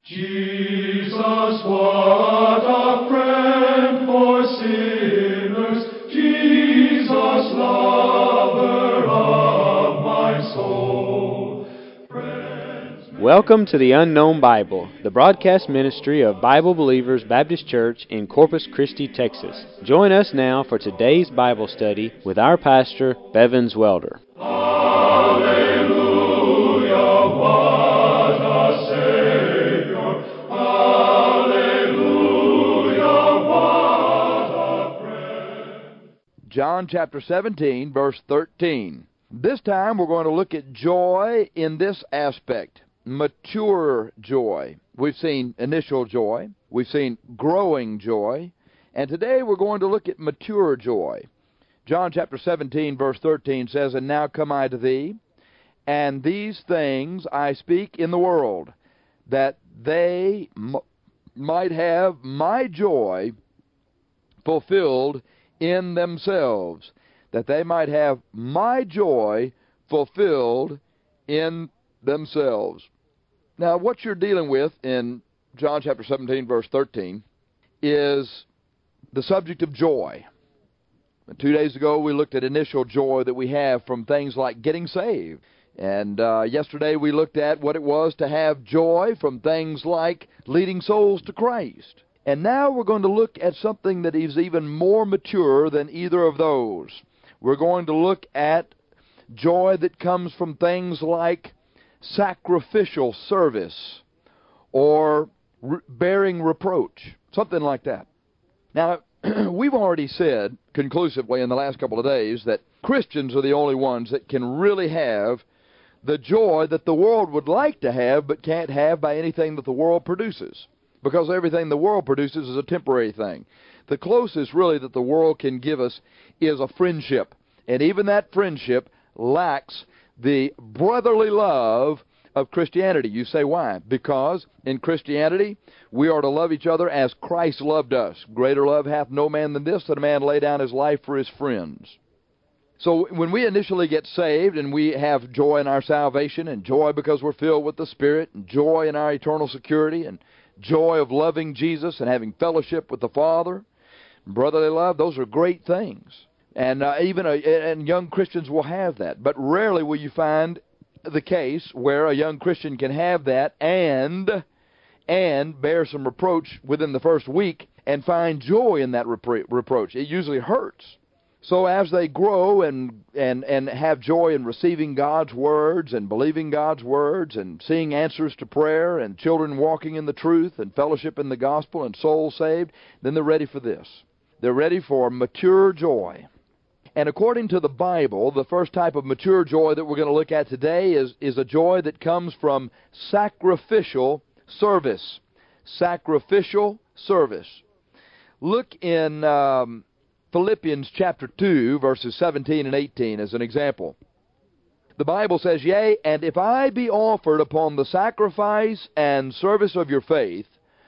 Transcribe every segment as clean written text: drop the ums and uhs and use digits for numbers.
Jesus, what a friend for sinners, Jesus, lover of my soul. Welcome to the Unknown Bible, the broadcast ministry of Bible Believers Baptist Church in Corpus Christi, Texas. Join us now for today's Bible study with our pastor, Bevins Welder. John chapter 17, verse 13. This time we're going to look at joy in this aspect, mature joy. We've seen initial joy, we've seen growing joy, and today we're going to look at mature joy. John chapter 17, verse 13 says, "And now come I to thee, and these things I speak in the world, that they might have my joy fulfilled in themselves," that they might have my joy fulfilled in themselves. Now, what you're dealing with in John chapter 17, verse 13, is the subject of joy. 2 days ago, we looked at initial joy that we have from things like getting saved. And yesterday, we looked at what it was to have joy from things like leading souls to Christ. And now we're going to look at something that is even more mature than either of those. We're going to look at joy that comes from things like sacrificial service or bearing reproach, something like that. Now, we've already said conclusively in the last couple of days that Christians are the only ones that can really have the joy that the world would like to have but can't have by anything that the world produces. Because everything the world produces is a temporary thing. The closest, really, that the world can give us is a friendship. And even that friendship lacks the brotherly love of Christianity. You say, why? Because in Christianity, we are to love each other as Christ loved us. Greater love hath no man than this, that a man lay down his life for his friends. So when we initially get saved and we have joy in our salvation, and joy because we're filled with the Spirit, and joy in our eternal security, and joy of loving Jesus and having fellowship with the Father, brotherly love, those are great things. And and young Christians will have that. But rarely will you find the case where a young Christian can have that and bear some reproach within the first week and find joy in that reproach. It usually hurts. So as they grow and have joy in receiving God's words and believing God's words and seeing answers to prayer and children walking in the truth and fellowship in the gospel and souls saved, then they're ready for this. They're ready for mature joy. And according to the Bible, the first type of mature joy that we're going to look at today is a joy that comes from sacrificial service. Sacrificial service. Look in Philippians chapter 2, verses 17 and 18 as an example. The Bible says, "Yea, and if I be offered upon the sacrifice and service of your faith,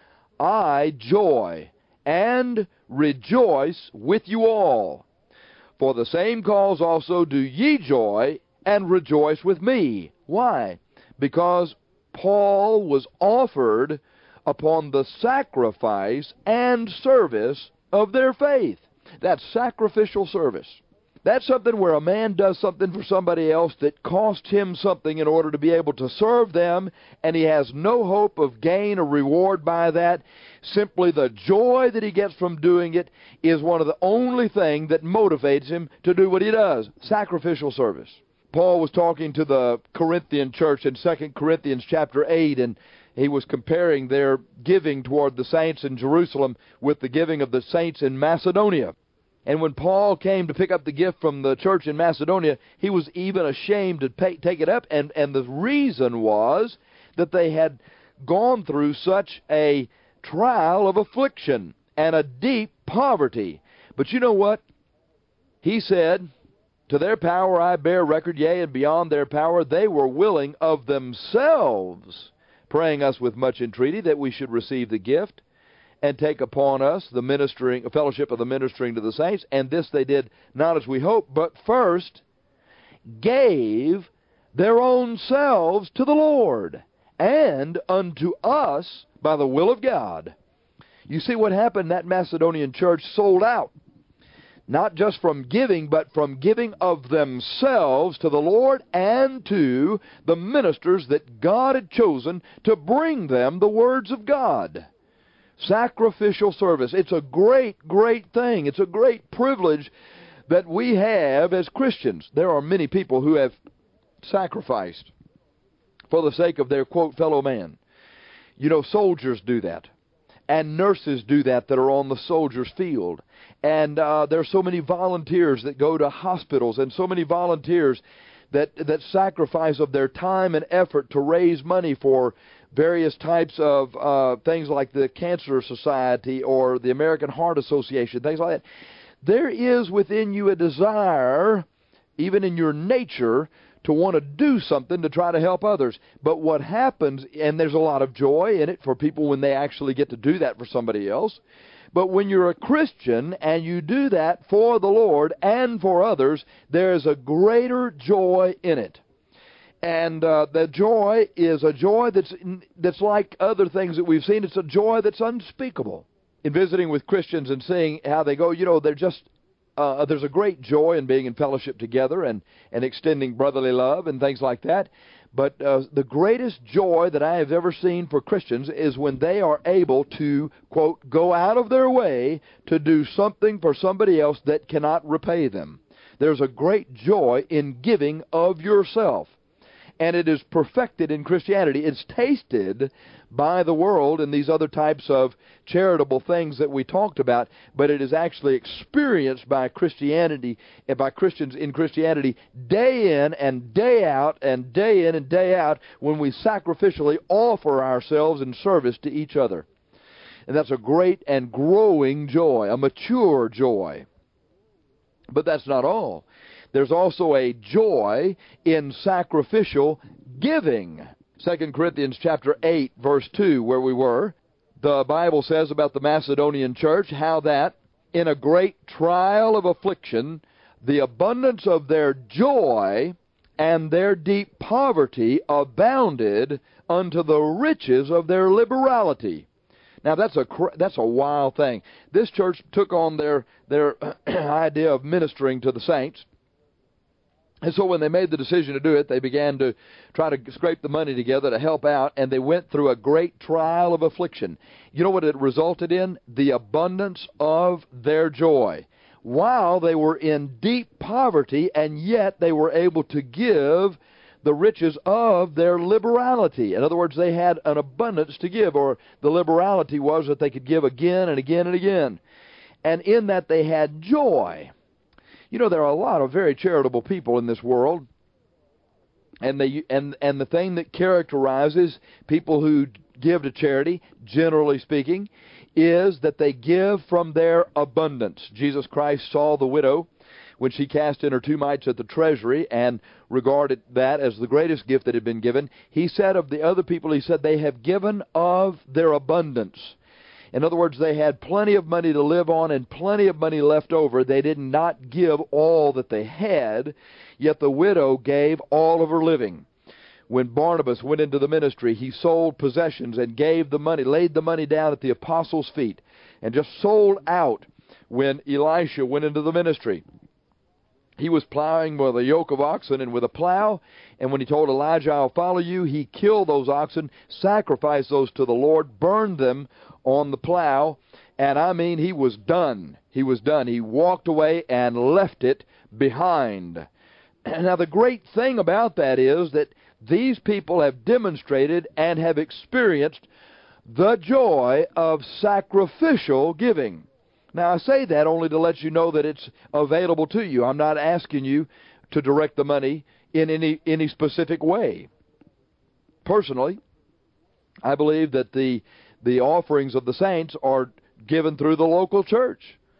I joy and rejoice with you all. For the same cause also do ye joy and rejoice with me." Why? Because Paul was offered upon the sacrifice and service of their faith. That's sacrificial service. That's something where a man does something for somebody else that costs him something in order to be able to serve them, and he has no hope of gain or reward by that. Simply the joy that he gets from doing it is one of the only things that motivates him to do what he does, sacrificial service. Paul was talking to the Corinthian church in 2 Corinthians chapter 8, and he was comparing their giving toward the saints in Jerusalem with the giving of the saints in Macedonia. And when Paul came to pick up the gift from the church in Macedonia, he was even ashamed to take it up. And the reason was that they had gone through such a trial of affliction and a deep poverty. But you know what? He said, "To their power I bear record, yea, and beyond their power they were willing of themselves, praying us with much entreaty that we should receive the gift and take upon us the ministering, fellowship of the ministering to the saints. And this they did not as we hoped, but first gave their own selves to the Lord, and unto us by the will of God. You see what happened? That Macedonian church sold out. Not just from giving, but from giving of themselves to the Lord and to the ministers that God had chosen to bring them the words of God. Sacrificial service. It's a great, great thing. It's a great privilege that we have as Christians. There are many people who have sacrificed for the sake of their, quote, fellow man. You know, soldiers do that. And nurses do that are on the soldiers' field. And there are so many volunteers that go to hospitals, and so many volunteers that sacrifice of their time and effort to raise money for various types of things like the Cancer Society or the American Heart Association, things like that. There is within you a desire, even in your nature, to want to do something to try to help others. But what happens, and there's a lot of joy in it for people when they actually get to do that for somebody else, but when you're a Christian and you do that for the Lord and for others, there is a greater joy in it. And the joy is a joy that's like other things that we've seen. It's a joy that's unspeakable. In visiting with Christians and seeing how they go, you know, they're just there's a great joy in being in fellowship together and extending brotherly love and things like that. But the greatest joy that I have ever seen for Christians is when they are able to, quote, go out of their way to do something for somebody else that cannot repay them. There's a great joy in giving of yourself. And it is perfected in Christianity. It's tasted by the world and these other types of charitable things that we talked about, but it is actually experienced by Christianity and by Christians in Christianity day in and day out and day in and day out when we sacrificially offer ourselves in service to each other. And that's a great and growing joy, a mature joy. But that's not all. There's also a joy in sacrificial giving. 2 Corinthians chapter 8, verse 2, where we were, the Bible says about the Macedonian church, how that in a great trial of affliction, the abundance of their joy and their deep poverty abounded unto the riches of their liberality. Now that's a wild thing. This church took on their idea of ministering to the saints. And so when they made the decision to do it, they began to try to scrape the money together to help out, and they went through a great trial of affliction. You know what it resulted in? The abundance of their joy. While they were in deep poverty, and yet they were able to give the riches of their liberality. In other words, they had an abundance to give, or the liberality was that they could give again and again and again. And in that they had joy. You know, there are a lot of very charitable people in this world, and the thing that characterizes people who give to charity, generally speaking, is that they give from their abundance. Jesus Christ saw the widow when she cast in her 2 mites at the treasury and regarded that as the greatest gift that had been given. He said of the other people, he said, they have given of their abundance. In other words, they had plenty of money to live on and plenty of money left over. They did not give all that they had, yet the widow gave all of her living. When Barnabas went into the ministry, he sold possessions and gave the money, laid the money down at the apostles' feet, and just sold out when Elisha went into the ministry. He was plowing with a yoke of oxen and with a plow, and when he told Elijah, I'll follow you, he killed those oxen, sacrificed those to the Lord, burned them on the plow, and I mean, he was done. He was done. He walked away and left it behind. Now, the great thing about that is that these people have demonstrated and have experienced the joy of sacrificial giving. Now, I say that only to let you know that it's available to you. I'm not asking you to direct the money in any specific way. Personally, I believe that the offerings of the saints are given through the local church.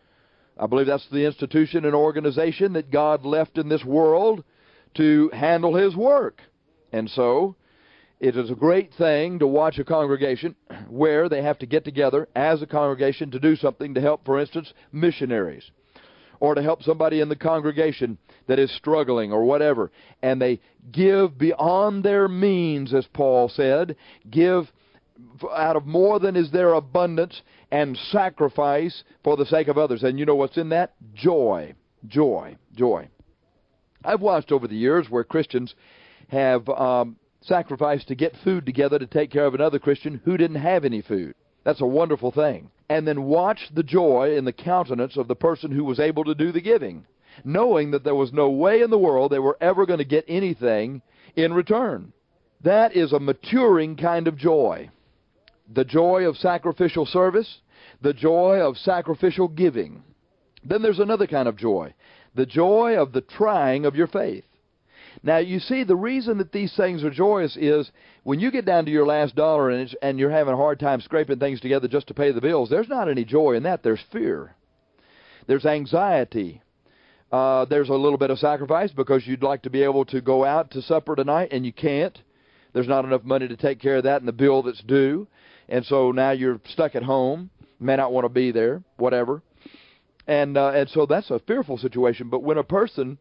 I believe that's the institution and organization that God left in this world to handle His work. And so, it is a great thing to watch a congregation where they have to get together as a congregation to do something to help, for instance, missionaries. or to help somebody in the congregation that is struggling or whatever, and they give beyond their means, as Paul said, give out of more than is their abundance, and sacrifice for the sake of others. And you know what's in that? Joy. Joy. Joy. I've watched over the years where Christians have sacrificed to get food together to take care of another Christian who didn't have any food. That's a wonderful thing. And then watch the joy in the countenance of the person who was able to do the giving, knowing that there was no way in the world they were ever going to get anything in return. That is a maturing kind of joy. The joy of sacrificial service, the joy of sacrificial giving. Then there's another kind of joy, the joy of the trying of your faith. Now, you see, the reason that these things are joyous is when you get down to your last dollar and you're having a hard time scraping things together just to pay the bills, there's not any joy in that. There's fear. There's anxiety. There's a little bit of sacrifice because you'd like to be able to go out to supper tonight and you can't. There's not enough money to take care of that and the bill that's due. And so now you're stuck at home, may not want to be there, whatever. And so that's a fearful situation. But when a person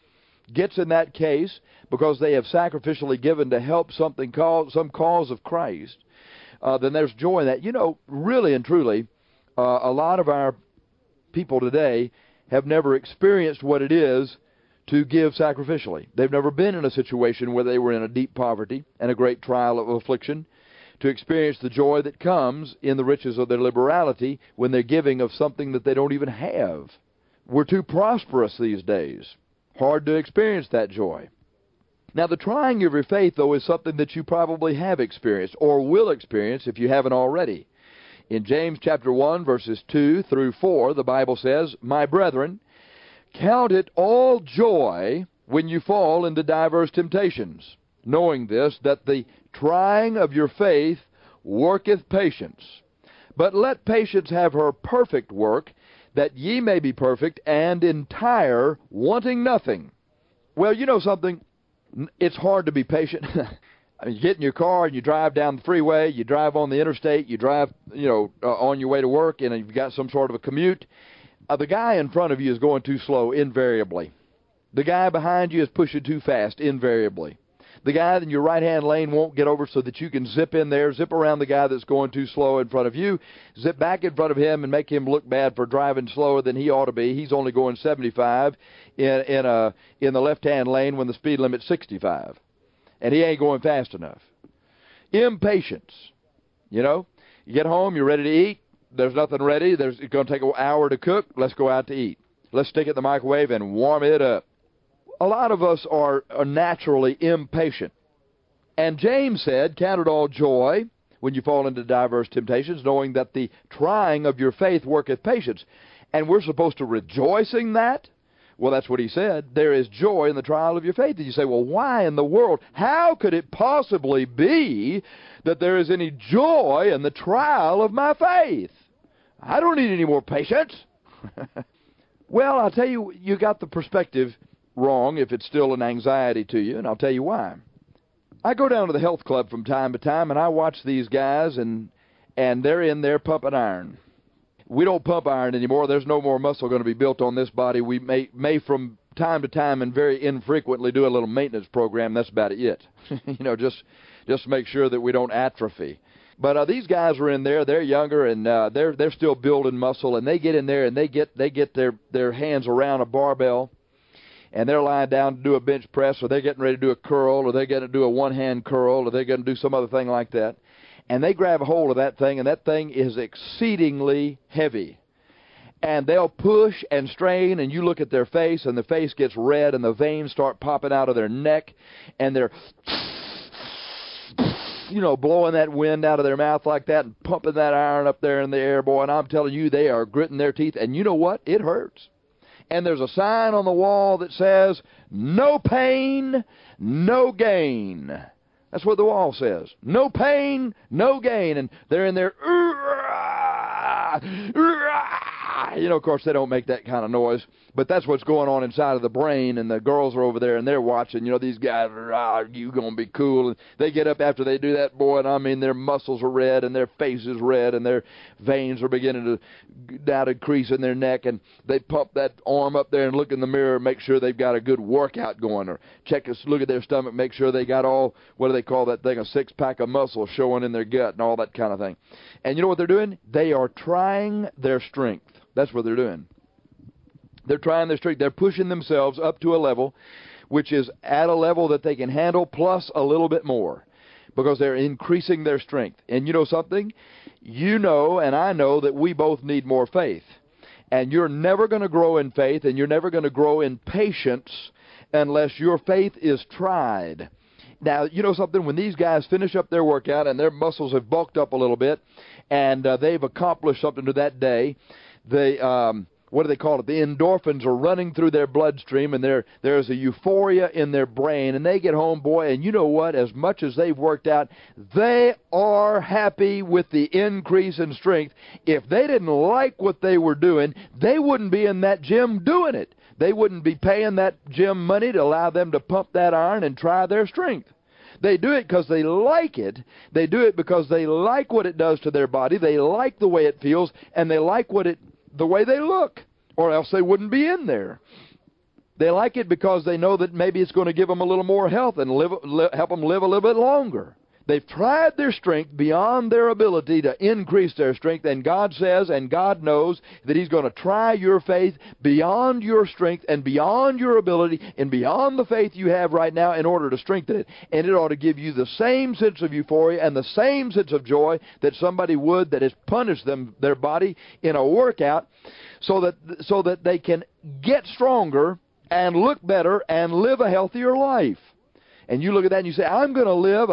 gets in that case because they have sacrificially given to help some cause of Christ, then there's joy in that. You know, really and truly, a lot of our people today have never experienced what it is to give sacrificially. They've never been in a situation where they were in a deep poverty and a great trial of affliction, to experience the joy that comes in the riches of their liberality when they're giving of something that they don't even have. We're too prosperous these days. Hard to experience that joy. Now, the trying of your faith, though, is something that you probably have experienced or will experience if you haven't already. In James chapter 1, verses 2 through 4, the Bible says, "My brethren, count it all joy when you fall into diverse temptations, knowing this, that the trying of your faith worketh patience. But let patience have her perfect work, that ye may be perfect and entire, wanting nothing." Well, you know something? It's hard to be patient. I mean, you get in your car and you drive down the freeway, you drive on the interstate, you drive, on your way to work, and you've got some sort of a commute. The guy in front of you is going too slow, invariably. The guy behind you is pushing too fast, invariably. The guy in your right-hand lane won't get over so that you can zip in there, zip around the guy that's going too slow in front of you, zip back in front of him and make him look bad for driving slower than he ought to be. He's only going 75 in the left-hand lane when the speed limit's 65. And he ain't going fast enough. Impatience. You get home, you're ready to eat. There's nothing ready. It's going to take an hour to cook. Let's go out to eat. Let's stick it in the microwave and warm it up. A lot of us are naturally impatient. And James said, "Count it all joy when you fall into diverse temptations, knowing that the trying of your faith worketh patience." And we're supposed to rejoice in that? Well, that's what he said. There is joy in the trial of your faith. And you say, well, why in the world? How could it possibly be that there is any joy in the trial of my faith? I don't need any more patience. Well, I'll tell you, you got the perspective wrong if it's still an anxiety to you, and I'll tell you why. I go down to the health club from time to time, and I watch these guys, and they're in there pumping iron. We don't pump iron anymore. There's no more muscle going to be built on this body. We may from time to time and very infrequently do a little maintenance program. That's about it. Just to make sure that we don't atrophy. But these guys are in there. They're younger, and they're still building muscle, and they get in there and they get their hands around a barbell. And they're lying down to do a bench press, or they're getting ready to do a curl, or they're going to do a one-hand curl, or they're going to do some other thing like that. And they grab a hold of that thing, and that thing is exceedingly heavy. And they'll push and strain, and you look at their face, and the face gets red, and the veins start popping out of their neck, and they're, blowing that wind out of their mouth like that and pumping that iron up there in the air, boy. And I'm telling you, they are gritting their teeth, and you know what? It hurts. And there's a sign on the wall that says, "No pain, no gain." That's what the wall says. No pain, no gain. And they're in there, Of course, they don't make that kind of noise, but that's what's going on inside of the brain, and the girls are over there, and they're watching. These guys are, you going to be cool. And they get up after they do that, boy, and I mean, their muscles are red, and their face is red, and their veins are beginning to now to crease in their neck, and they pump that arm up there and look in the mirror, make sure they've got a good workout going, or look at their stomach, make sure they got all, what do they call that thing, a six-pack of muscle showing in their gut and all that kind of thing. And you know what they're doing? They are trying their strength. That's what they're doing. They're trying their strength. They're pushing themselves up to a level which is at a level that they can handle plus a little bit more, because they're increasing their strength. And you know something? You know and I know that we both need more faith. And you're never going to grow in faith, and you're never going to grow in patience unless your faith is tried. Now, you know something? When these guys finish up their workout and their muscles have bulked up a little bit, and they've accomplished something to that day, what do they call it? The endorphins are running through their bloodstream, and there's a euphoria in their brain, and they get home, boy, and you know what? As much as they've worked out, they are happy with the increase in strength. If they didn't like what they were doing, they wouldn't be in that gym doing it. They wouldn't be paying that gym money to allow them to pump that iron and try their strength. They do it because they like it. They do it because they like what it does to their body. They like the way it feels, and they like the way they look, or else they wouldn't be in there. They like it because they know that maybe it's going to give them a little more health and help them live a little bit longer. They've tried their strength beyond their ability to increase their strength, and God says and God knows that He's going to try your faith beyond your strength and beyond your ability and beyond the faith you have right now in order to strengthen it. And it ought to give you the same sense of euphoria and the same sense of joy that somebody would that has punished their body in a workout, so that they can get stronger and look better and live a healthier life. And you look at that and you say, I'm going to live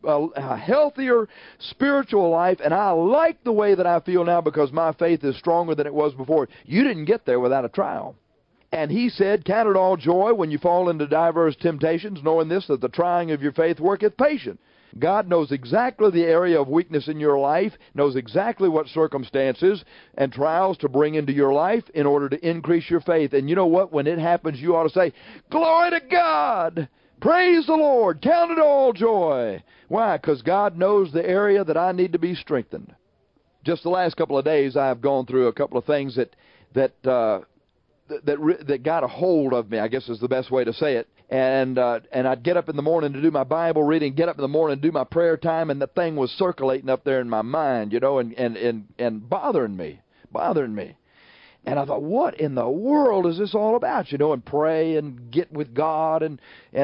a healthier spiritual life, and I like the way that I feel now because my faith is stronger than it was before. You didn't get there without a trial. And He said, count it all joy when you fall into diverse temptations, knowing this, that the trying of your faith worketh patience. God knows exactly the area of weakness in your life, knows exactly what circumstances and trials to bring into your life in order to increase your faith. And you know what? When it happens, you ought to say, glory to God! Praise the Lord! Count it all joy! Why? Because God knows the area that I need to be strengthened. Just the last couple of days, I've gone through a couple of things that got a hold of me, I guess is the best way to say it. And I'd get up in the morning to do my Bible reading, get up in the morning and do my prayer time, and the thing was circulating up there in my mind, and bothering me. And I thought, what in the world is this all about? And pray and get with God and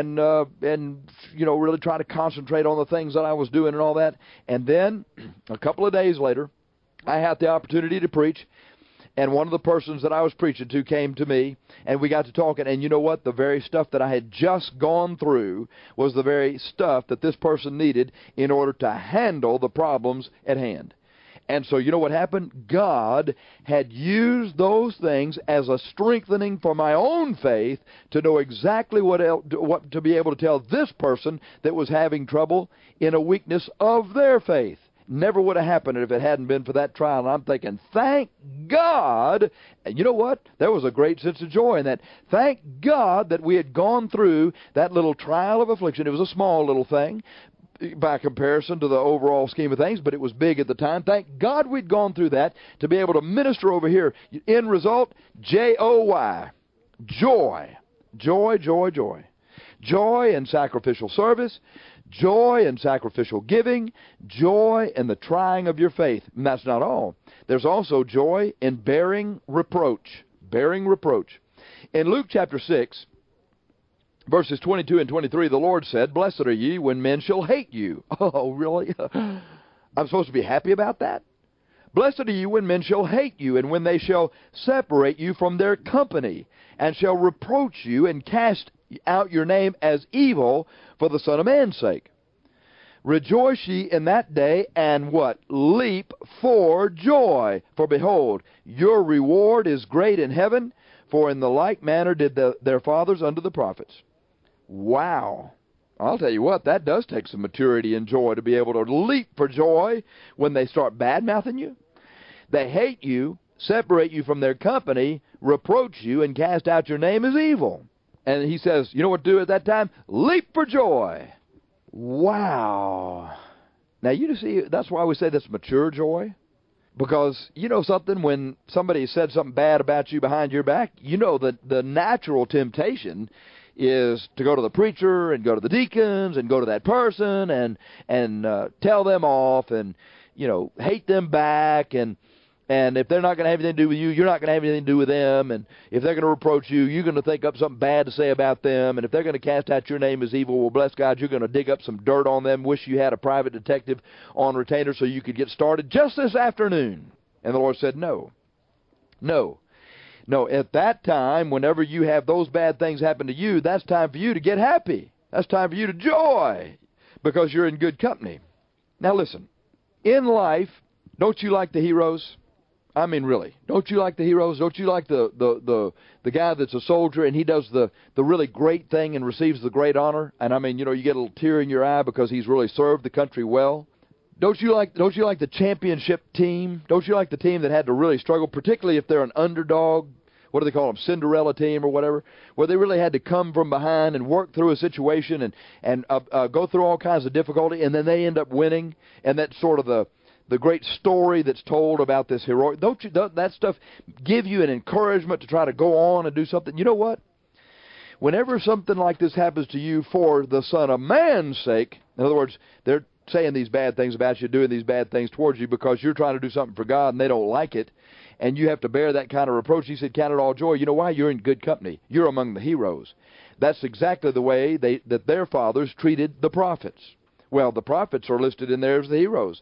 really try to concentrate on the things that I was doing and all that. And then a couple of days later, I had the opportunity to preach. And one of the persons that I was preaching to came to me, and we got to talking, and you know what? The very stuff that I had just gone through was the very stuff that this person needed in order to handle the problems at hand. And so you know what happened? God had used those things as a strengthening for my own faith to know exactly what to be able to tell this person that was having trouble in a weakness of their faith. Never would have happened if it hadn't been for that trial. And I'm thinking, thank God. And you know what? There was a great sense of joy in that. Thank God that we had gone through that little trial of affliction. It was a small little thing by comparison to the overall scheme of things, but it was big at the time. Thank God we'd gone through that to be able to minister over here. End result, J-O-Y. Joy. Joy, joy, joy. Joy in sacrificial service. Joy in sacrificial giving, joy in the trying of your faith. And that's not all. There's also joy in bearing reproach. Bearing reproach. In Luke chapter 6, verses 22 and 23, the Lord said, blessed are ye when men shall hate you. Oh, really? I'm supposed to be happy about that? Blessed are you when men shall hate you, and when they shall separate you from their company, and shall reproach you, and cast out your name as evil for the Son of Man's sake. Rejoice ye in that day, and what? Leap for joy. For behold, your reward is great in heaven, for in the like manner did their fathers unto the prophets. Wow. I'll tell you what, that does take some maturity and joy to be able to leap for joy when they start bad-mouthing you. They hate you, separate you from their company, reproach you, and cast out your name as evil. And he says, you know what to do at that time? Leap for joy. Wow. Now, you see, that's why we say that's mature joy. Because, you know something, when somebody said something bad about you behind your back, you know that the natural temptation is to go to the preacher and go to the deacons and go to that person and tell them off and, you know, hate them back. And if they're not going to have anything to do with you, you're not going to have anything to do with them. And if they're going to reproach you, you're going to think up something bad to say about them. And if they're going to cast out your name as evil, well, bless God, you're going to dig up some dirt on them, wish you had a private detective on retainer so you could get started just this afternoon. And the Lord said, no. No. No, at that time, whenever you have those bad things happen to you, that's time for you to get happy. That's time for you to joy because you're in good company. Now listen, in life, don't you like the heroes? I mean, really, don't you like the heroes? Don't you like the guy that's a soldier and he does the really great thing and receives the great honor? And I mean, you know, you get a little tear in your eye because he's really served the country well. Don't you like the championship team? Don't you like the team that had to really struggle, particularly if they're an underdog? What do they call them, Cinderella team or whatever, where they really had to come from behind and work through a situation and go through all kinds of difficulty, and then they end up winning, and that's sort of the great story that's told about this heroic. Don't that stuff give you an encouragement to try to go on and do something? You know what? Whenever something like this happens to you for the Son of Man's sake, in other words, they're saying these bad things about you, doing these bad things towards you because you're trying to do something for God and they don't like it, and you have to bear that kind of reproach. He said, count it all joy. You know why? You're in good company. You're among the heroes. That's exactly the way that their fathers treated the prophets. Well, the prophets are listed in there as the heroes.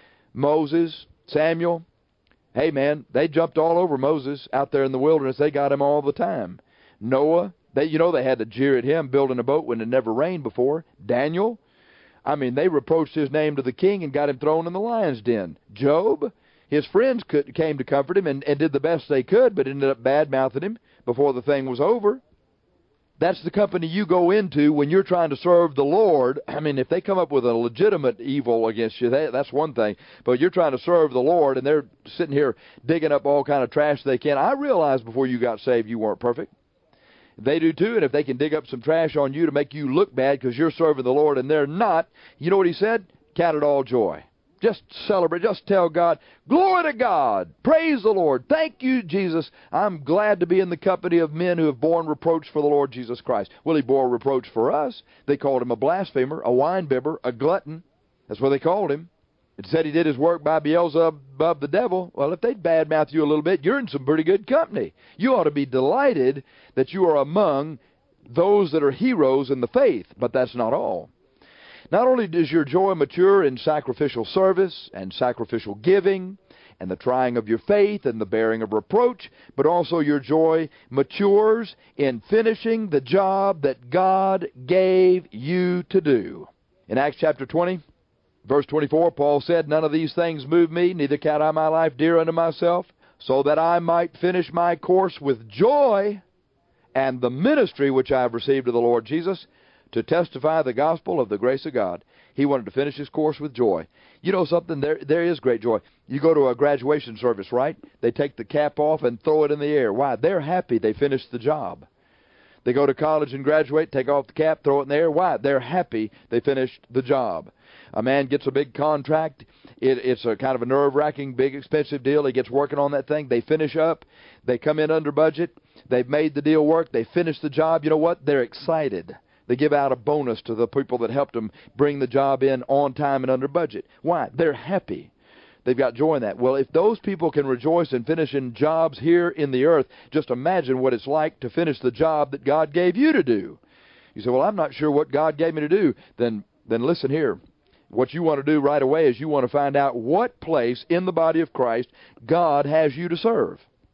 Moses, Samuel, hey man, they jumped all over Moses out there in the wilderness. They got him all the time. Noah, they had to jeer at him building a boat when it never rained before. Daniel, I mean, they reproached his name to the king and got him thrown in the lion's den. Job, his friends came to comfort him and did the best they could, but ended up bad-mouthing him before the thing was over. That's the company you go into when you're trying to serve the Lord. I mean, if they come up with a legitimate evil against you, that's one thing. But you're trying to serve the Lord, and they're sitting here digging up all kind of trash they can. I realized before you got saved you weren't perfect. They do too, and if they can dig up some trash on you to make you look bad because you're serving the Lord and they're not, you know what he said? Count it all joy. Just celebrate. Just tell God, glory to God. Praise the Lord. Thank you, Jesus. I'm glad to be in the company of men who have borne reproach for the Lord Jesus Christ. Well, he bore reproach for us. They called him a blasphemer, a winebibber, a glutton. That's what they called him. It said he did his work by Beelzebub the devil. Well, if they'd badmouth you a little bit, you're in some pretty good company. You ought to be delighted that you are among those that are heroes in the faith. But that's not all. Not only does your joy mature in sacrificial service and sacrificial giving and the trying of your faith and the bearing of reproach, but also your joy matures in finishing the job that God gave you to do. In Acts chapter 20, verse 24, Paul said, none of these things move me, neither count I my life dear unto myself, so that I might finish my course with joy and the ministry which I have received of the Lord Jesus, to testify the gospel of the grace of God. He wanted to finish his course with joy. You know something? There is great joy. You go to a graduation service, right? They take the cap off and throw it in the air. Why? They're happy they finished the job. They go to college and graduate, take off the cap, throw it in the air. Why? They're happy they finished the job. A man gets a big contract. It's a kind of a nerve-wracking, big, expensive deal. He gets working on that thing. They finish up. They come in under budget. They've made the deal work. They finish the job. You know what? They're excited. They give out a bonus to the people that helped them bring the job in on time and under budget. Why? They're happy. They've got joy in that. Well, if those people can rejoice in finishing jobs here in the earth, just imagine what it's like to finish the job that God gave you to do. You say, well, I'm not sure what God gave me to do. Then listen here. What you want to do right away is you want to find out what place in the body of Christ God has you to serve.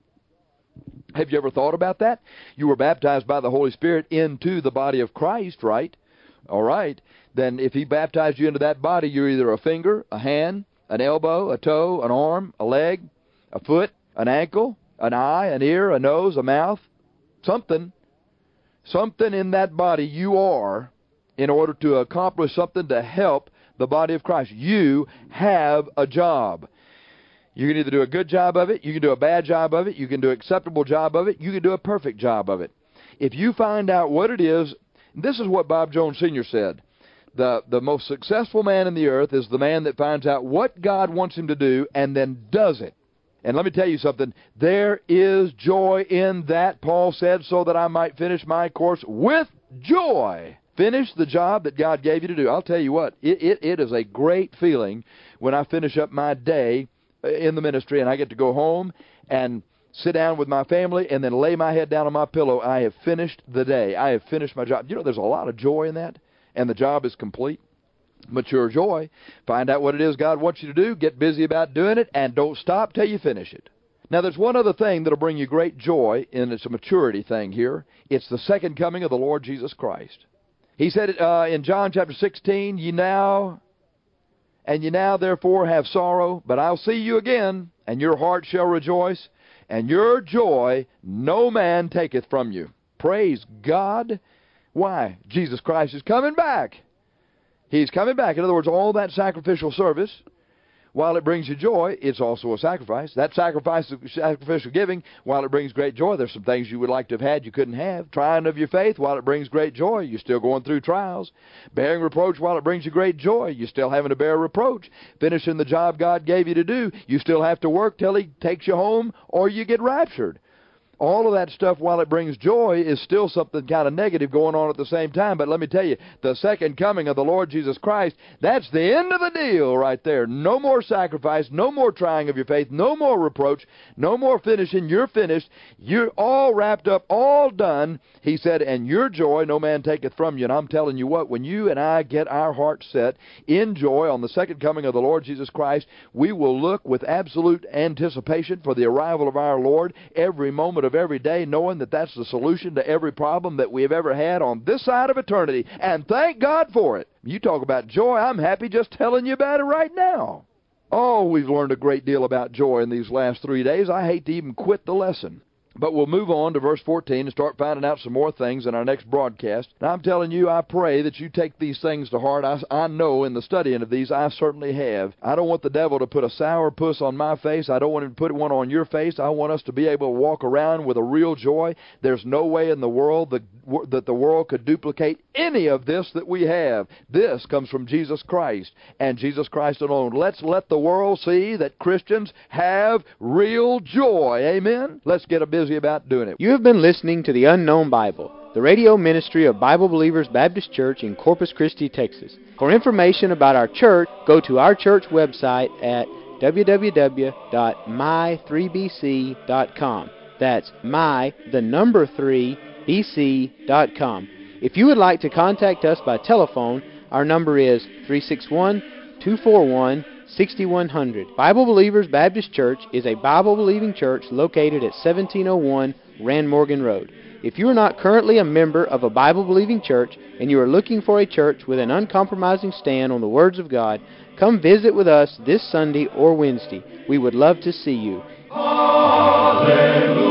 Have you ever thought about that? You were baptized by the Holy Spirit into the body of Christ, right? All right. Then if he baptized you into that body, you're either a finger, a hand, an elbow, a toe, an arm, a leg, a foot, an ankle, an eye, an ear, a nose, a mouth, something. Something in that body you are in order to accomplish something to help the body of Christ. You have a job. You can either do a good job of it, you can do a bad job of it, you can do an acceptable job of it, you can do a perfect job of it. If you find out what it is, this is what Bob Jones Sr. said. The most successful man in the earth is the man that finds out what God wants him to do and then does it. And let me tell you something. There is joy in that, Paul said, so that I might finish my course with joy. Finish the job that God gave you to do. I'll tell you what, it is a great feeling when I finish up my day in the ministry and I get to go home and sit down with my family and then lay my head down on my pillow. I have finished the day. I have finished my job. You know, there's a lot of joy in that, and the job is complete. Mature joy. Find out what it is God wants you to do. Get busy about doing it, and don't stop till you finish it. Now, there's one other thing that'll bring you great joy, and it's a maturity thing here. It's the second coming of the Lord Jesus Christ. He said in John chapter 16, Ye now therefore have sorrow, but I'll see you again, and your heart shall rejoice, and your joy no man taketh from you. Praise God. Why? Jesus Christ is coming back. He's coming back. In other words, all that sacrificial service, while it brings you joy, it's also a sacrifice. That sacrificial giving, while it brings great joy, there's some things you would like to have had you couldn't have. Trying of your faith, while it brings great joy, you're still going through trials. Bearing reproach, while it brings you great joy, you're still having to bear reproach. Finishing the job God gave you to do, you still have to work till He takes you home or you get raptured. All of that stuff, while it brings joy, is still something kind of negative going on at the same time. But let me tell you, the second coming of the Lord Jesus Christ, that's the end of the deal right there. No more sacrifice, no more trying of your faith, no more reproach, no more finishing. You're finished. You're all wrapped up, all done. He said, and your joy no man taketh from you. And I'm telling you what, when you and I get our hearts set in joy on the second coming of the Lord Jesus Christ, we will look with absolute anticipation for the arrival of our Lord every moment of every day, knowing that that's the solution to every problem that we have ever had on this side of eternity. And thank God for it. You talk about joy, I'm happy just telling you about it right now. Oh, we've learned a great deal about joy in these last 3 days. I hate to even quit the lesson. But we'll move on to verse 14 and start finding out some more things in our next broadcast. And I'm telling you, I pray that you take these things to heart. I know in the studying of these, I certainly have. I don't want the devil to put a sour puss on my face. I don't want him to put one on your face. I want us to be able to walk around with a real joy. There's no way in the world that the world could duplicate any of this that we have. This comes from Jesus Christ and Jesus Christ alone. Let's let the world see that Christians have real joy. Amen? Let's get a busy about doing it. You have been listening to The Unknown Bible, the radio ministry of Bible Believers Baptist Church in Corpus Christi, Texas. For information about our church, go to our church website at www.my3bc.com. That's my3bc.com. If you would like to contact us by telephone, our number is 361-241-6100. Bible Believers Baptist Church is a Bible-believing church located at 1701 Rand Morgan Road. If you are not currently a member of a Bible-believing church and you are looking for a church with an uncompromising stand on the words of God, come visit with us this Sunday or Wednesday. We would love to see you. Hallelujah.